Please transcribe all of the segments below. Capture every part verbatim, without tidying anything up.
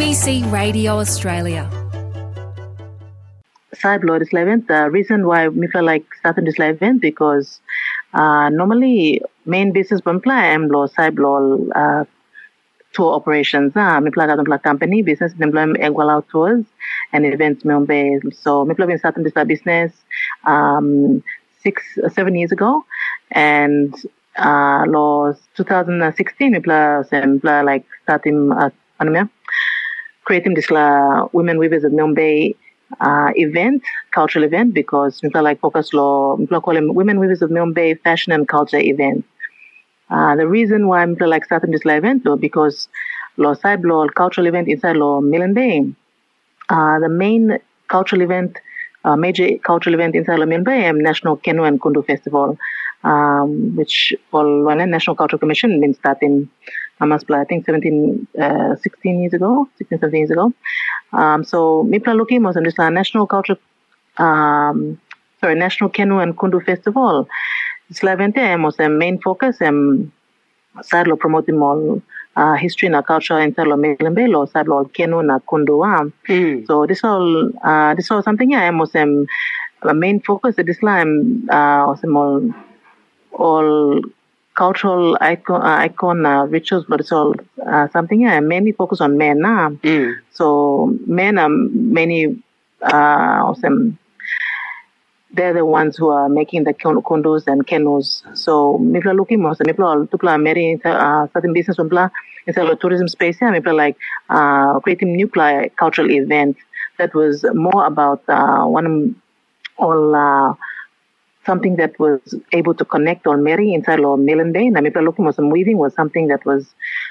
B C Radio Australia. Side blow this event. The reason why we feel like starting this event because uh, normally main business bumpla am blow side blow uh, tour operations. Ah, me plug out plug company business me plug egwala tours and events me on So me plug been starting this business um six seven years ago and uh law twenty sixteen me plug me plug like starting uh, creating this la women weavers at Mumbai uh, event, cultural event, because we like focus law, we call them women weavers of Mumbai fashion and culture event. Uh, the reason why I'm like starting this event though, because law side law cultural event inside law Milne Bay. Uh, the main cultural event, uh, major cultural event inside law Milne Bay, National Kenu and Kundu Festival, um, which all one National Cultural Commission been starting. I must play, I think seventeen, uh, sixteen years ago, sixteen, seventeen years ago. Um, so, Mipla looking was this National Culture, um, sorry, National Kenu and Kundu Festival. This event was the main focus and sadly promoting more uh, history and culture in Salo Melembelo, sadly Kenu and Kundu. Mm. So, this all, uh, this was something yeah, was um, a main focus at this time, uh, was all, all cultural icon, uh, icon uh, rituals, but it's all uh, something yeah, mainly focus on men. Uh. Mm. So men are many uh, awesome. They're the ones who are making the condos and kenos. So people are looking more. So people are people are marrying uh, certain business people in the tourism space. Yeah, people are like uh, creating new cultural event that was more about uh, one all. Uh, something that was able to connect or marry inside law Milne Bay. And people looking for some weaving was something that was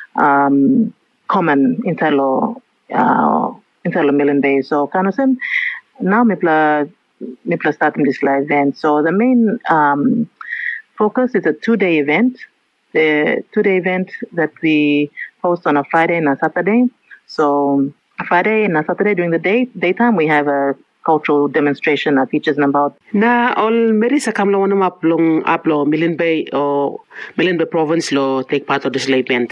um, common inside law uh, inside law Milne Bay. So kind of same. Now people people starting this live event. So the main um, focus is a two-day event. The two-day event that we host on a Friday and a Saturday. So Friday and a Saturday during the day daytime we have a cultural demonstration that features about. Na all meri sa kamlo wana maplong aplo Milne Bay or Milne Bay province lo take part of this event.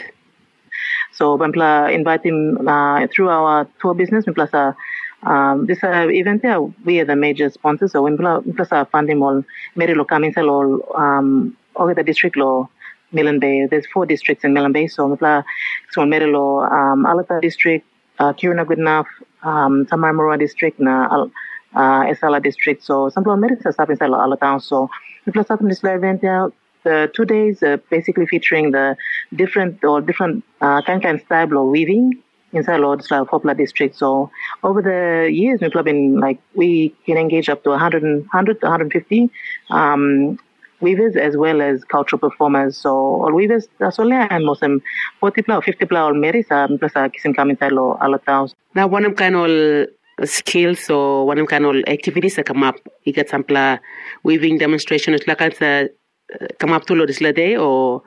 So Bampla inviting uh, through our tour business plus uh, um, this uh, event here we are the major sponsors. So Bampla plus our funding all meri lo coming all um over the district lo Milne Bay. There's four districts in Milne Bay. So Bampla so meri lo um Alata district, uh, Kiruna Goodenough, um Tamarmura district na uh Esala district. So some of America stuff inside all town. So we plus up in this event here. The two days uh, basically featuring the different or different uh, kind of style of weaving inside Lord style popular district. So over the years we've been like we can engage up to one hundred, one hundred to one hundred fifty um weavers as well as cultural performers. So all weavers that's all and most um forty plus or fifty plus all married plus kisim come inside all towns. Now one of kind of skills or one of kind of activities that come up. You get some weaving demonstration. It's like it's a come up to this day or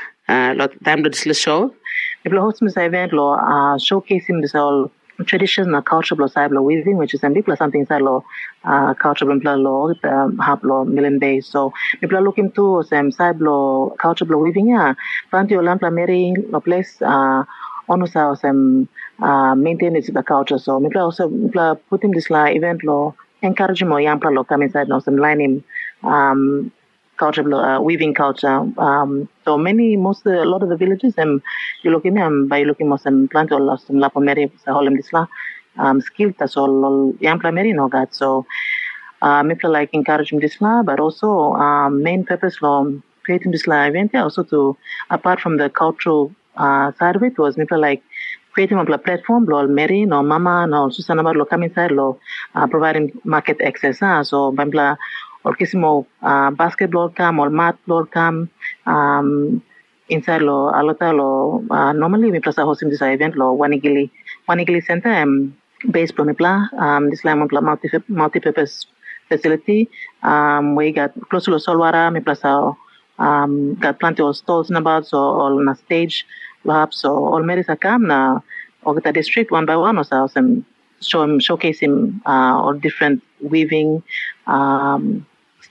uh lot time to this show. People host this event law uh showcasing this all traditional cultural cyber weaving, which is a big plus something inside law uh cultural law um have law Milne Bay. So people are looking to some cyber cultural weaving yeah. Panti Olampa Mary a place uh on some uh maintain the culture. So people also people putting this la event law encouraging more young people come inside now some lining um culture, uh, weaving culture. Um, so many, most, a lot of the villages, um, you look in them by looking most some plant or some lapomeri, holem disla, um, skilled as all young primary no that. So, um, if you like encouraging this but also, um, main purpose for creating this event, yeah, also to, apart from the cultural, uh, side of it was maybe like creating a platform, lo Mary, no Mama, no Susana, lo come inside, lo, uh, providing market access, uh, so, bambla, or kisimo uh, basketball cam or matball cam um inside lo alota lo uh, normally we plus hosting this event lo Wanigili Wanigili Center um based on pla um this lamp multi multi-purpose facility um we got close to lo Solwara me plus um got plenty of stalls in about so all on a stage lab so all merisa cam na Ogata district one by one or so some show showcasing uh all different weaving um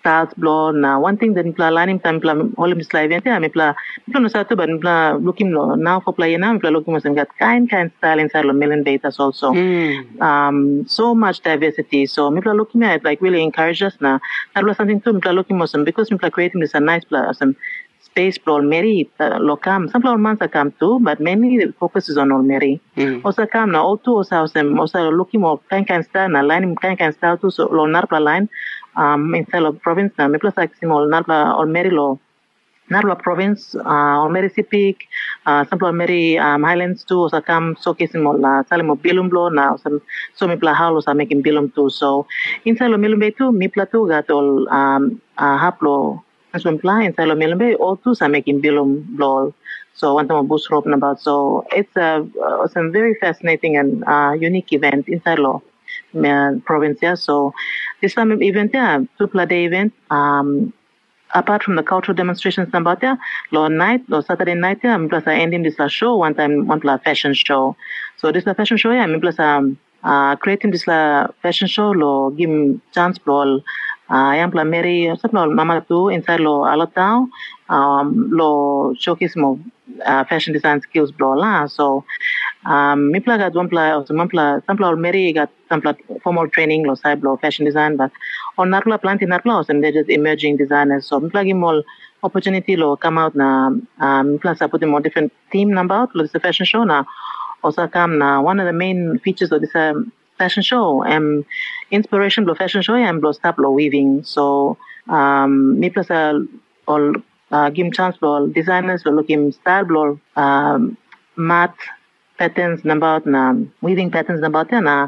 styles blow na one thing that mipla learning time mipla holim disla event ya mipla mipla no satu but mipla looking lo now for play now mipla looking was got kind kind style inside lo million betas also Mm. um so much diversity so mipla looking at like really encourage us na that was something too mipla looking was because mipla creating this a nice place some space for Olmeri uh, lo kam some flower months come too but mainly the focus is on Olmeri Mm. also come na all two also also looking more kind kind style na line kind kind style too so lo narpla line um inside of province na mipla sa simol narpla Olmeri lo narpla province uh Olmeri Sipik uh some Olmeri um Highlands too also come showcase mo la salimo bilum lo na so so mipla halo sa making bilum too so inside lo milum too mipla too got all um uh, haplo as when apply inside lo milum all two are making bilum lo so one time boost rope about so it's a uh, some very fascinating and uh unique event inside lo uh, province yeah so this time event yeah two day event um apart from the cultural demonstrations about there, lo night, lo Saturday night, yeah, plus I ending this la show one time, one plus fashion show. So this la fashion show, yeah, I plus um uh creating this la fashion show, lo give chance lo uh yang pla Mary, something lo mama too inside lo Alotau, um lo showcase mo uh, fashion design skills blo la. So um me pla got one pla also one pla some pla Mary got some pla formal training lo side blo fashion design but on natla planting natla and they're just emerging designers so me pla give more opportunity lo come out na um plus I put more different theme number out lo this fashion show na also come na one of the main features of this um, fashion show um inspiration blo fashion show and blo stop lo weaving so um me plus uh, all uh, give chance blo designers lo looking style blo um math patterns about na weaving patterns about na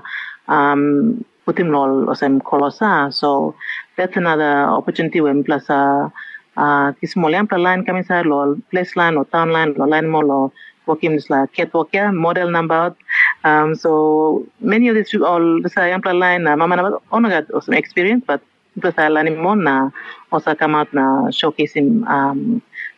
um putting lol or some colosa so that's another opportunity when plus uh uh this small line coming inside lol place line or town line or line more working this like catwalk yeah model number um so many of these all this ample line uh, mama na on got some experience but plus I learning more na also come out na showcasing um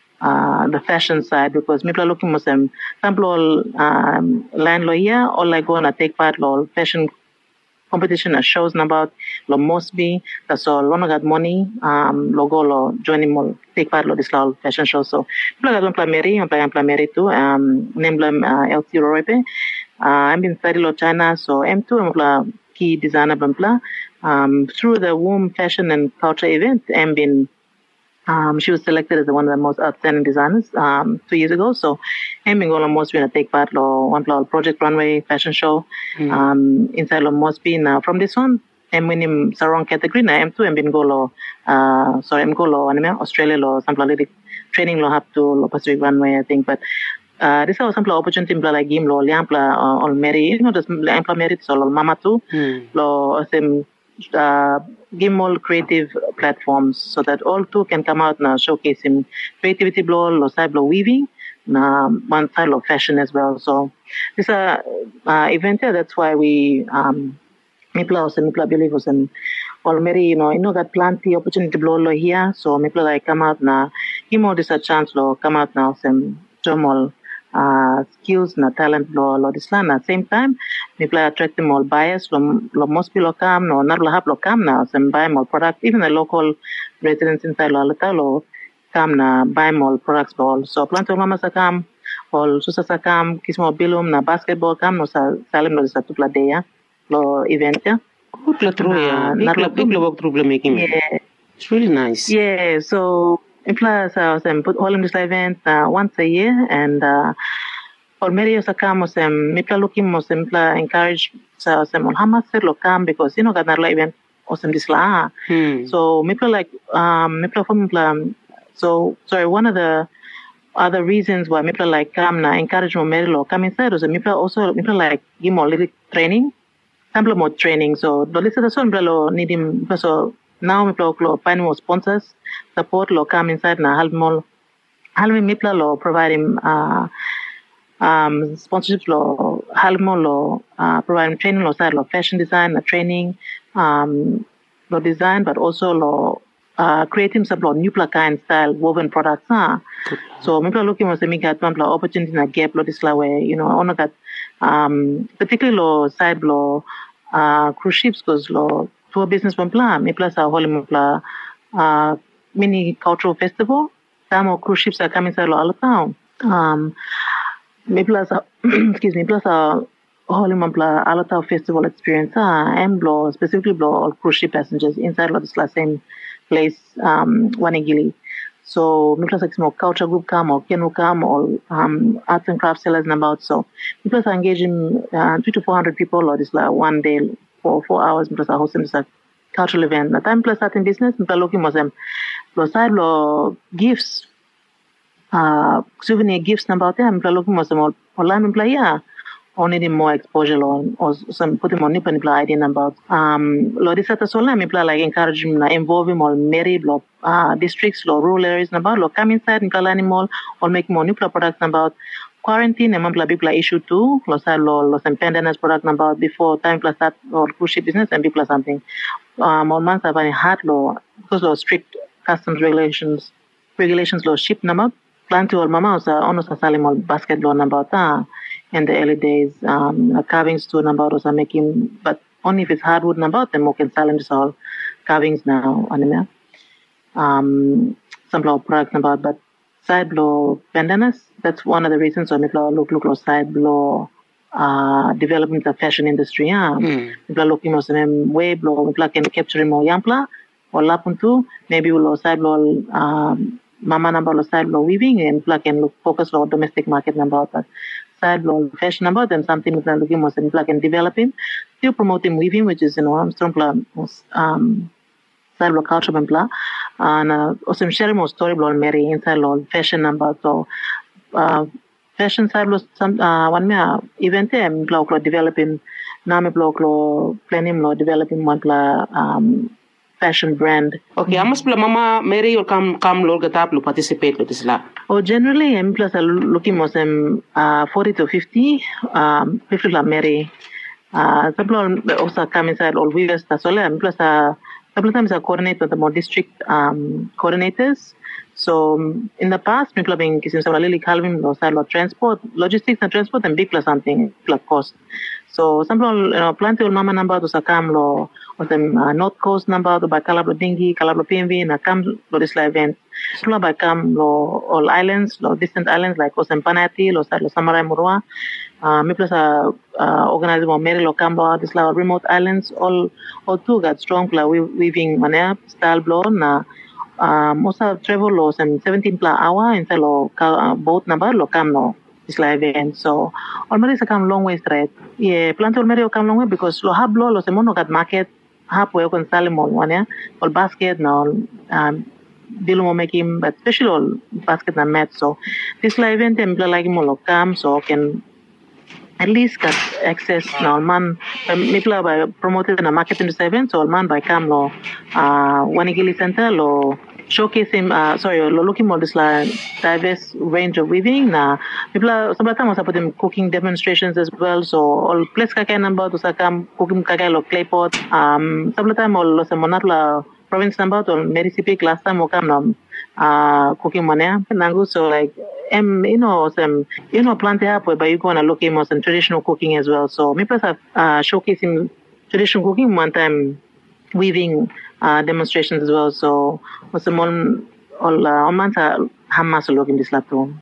uh the fashion side because people are looking for some sample um land lawyer or like gonna take part lol fashion competition and shows about lo Mosby that's all one got money um logo lo joining more take part lo this lol fashion show so people got one primary and plan primary too um name uh, L C Rorepe uh I'm been study lo China so M two I'm key designer bla um through the Womb Fashion and Culture event I'm been Um, she was selected as one of the most outstanding designers um, two years ago. So, I'm going to Mosby and take part in one Project Runway fashion show mm. um, inside of Mosby. Now, from this one, I'm winning Sarong category. Now, I'm too. I'm been go lo, uh, sorry, I'm go lo, Australia lo, some like training lo have to lo Pacific Runway, I think. But uh, this was some opportunity like game lo, liampla all Mary, you know, just liampla merit so lo mama too, mm. lo some. Uh, give all creative platforms so that all two can come out now showcasing creativity blow or side blow weaving na one side of fashion as well so this a uh, uh, event here that's why we um mipla also mipla believe us and already you know you know got plenty opportunity blow lo here so mipla like come out na give more this a chance lo come out now some normal uh skills na talent lo lo this land at same time we play attract more buyers lo lo must be lo cam no not lo have lo cam na some buy more product even the local residents inside lo lo lo cam na buy more products all so plant mama sa cam all susa sa cam kismo bilum na basketball cam no sa salim lo sa tupla day lo event ya tupla through ya not lo big lo work through making yeah it's really nice yeah so in plus I was um, put all in this event uh, once a year and uh already sa kamo sem mipla looking mo sem mipla encourage sa sem on hamas lo kam because you know got na event osem disla hmm. so mipla like um mipla from mipla so sorry one of the other reasons why mipla like kam na encourage mo merlo come inside so mipla also mipla like give more little training sample more training so the list of so mipla lo need him so now mipla lo find more sponsors support lo come inside na help more help mipla lo provide him uh um sponsorship lo halmo lo uh, providing training lo side lo fashion design uh, training um lo design but also lo uh, creating some lo new kind style woven products huh? So maybe looking for some got one opportunity na gap lo this way you know on that um particularly lo side lo uh cruise ships cause lo tour business one plan me plus a whole plan uh, mini cultural festival. Some of cruise ships are coming to all the town. Um, me plus, excuse me, plus a whole mampla Alata festival experience. Ah, and blow specifically blow all cruise ship passengers inside of the same place, um, Wanagili. So, me plus like small culture group come or Kenu come or um, arts and crafts sellers and about. So, me plus engaging uh, three to four hundred people or this like one day for four hours. Me plus I hosting this like cultural event. The time plus starting business. Me plus looking for them. Plus side lo gifts. Uh, souvenir gifts about them. Me plus looking for them all. Online me plus yeah. Or needing more exposure on or some put him on nip and play idea about um Lodisa Sola me play like encourage him na involve him or marry block uh districts law rural areas about lo come inside and play animal or make more nuclear products about quarantine and play people issue too lo sa lo lo some pandanus product about before time plus that or cruise ship business and people something um on months have any hard law because of strict customs regulations regulations law ship number plan to all mama sa ono sa salim basket law about that in the early days, um, carvings to number or making, but only if it's hardwood number, then more can challenge all carvings now. Anime. Um, some blow products about, but side blow bandanas. That's one of the reasons why we look look look side blow uh developing the fashion industry. Yeah, mm. we looking more some way blow. We can capture more yampla or lapuntu. Maybe we'll side blow um mama number side blow weaving and plug and look focus on domestic market number. But side blow fashion about them something we're looking more and plug and developing. Still promoting weaving, which is you know I'm strong um side blow culture and blah. And uh, also sharing more story blow Mary inside blow fashion number. So uh fashion side blow some uh one me event I'm blow developing now me blow planning blow developing one um fashion brand. Okay, mm-hmm. Amas mama Mary or come come log atap lo participate with this la. Oh, generally I'm plus looking more some uh forty to fifty um fifty la Mary. Uh some also come inside all weavers that's all I'm plus uh couple times I coordinate with the more district um coordinators. So in the past, people have been kissing some lily calving or side transport, logistics and transport and big plus something plus cost. So some you know plenty of mama number to sakam lo or them uh, north coast number to by Calabro Dingy, Calabro P M V, and a come lo this event. So by come lo all islands, lo distant islands like Osem Panati, lo side lo Samarai Murua. Uh, me plus uh, uh organizing more Mary lo Cambo, this like remote islands, all all two got strong like weaving manea style blow na. Uh, most of travel laws and seventeen per hour inside lo uh, boat number lo come no this live event. So already se come long way straight. Yeah, plant already come long way because lo have lo lo se mono got market halfway con salimon one yeah or basket no um dilumo making but especially all basket na met. So this live event em like mo lo come so can at least got access now man people by promoted in a marketing event so man by come lo uh Wanagili Center lo showcasing uh sorry lo looking more this like diverse range of weaving na people sometimes put them cooking demonstrations as well so all place kaka number to sakam cooking kaka lo clay pot um sometimes all lo semonatla province number to mericipic last time mo kam no uh cooking mania nangu so like um, you know some you know plant up but you gonna look at some traditional cooking as well so me plus have uh showcasing traditional cooking one time weaving uh demonstrations as well so was some all all uh, on hamas look in this laptop.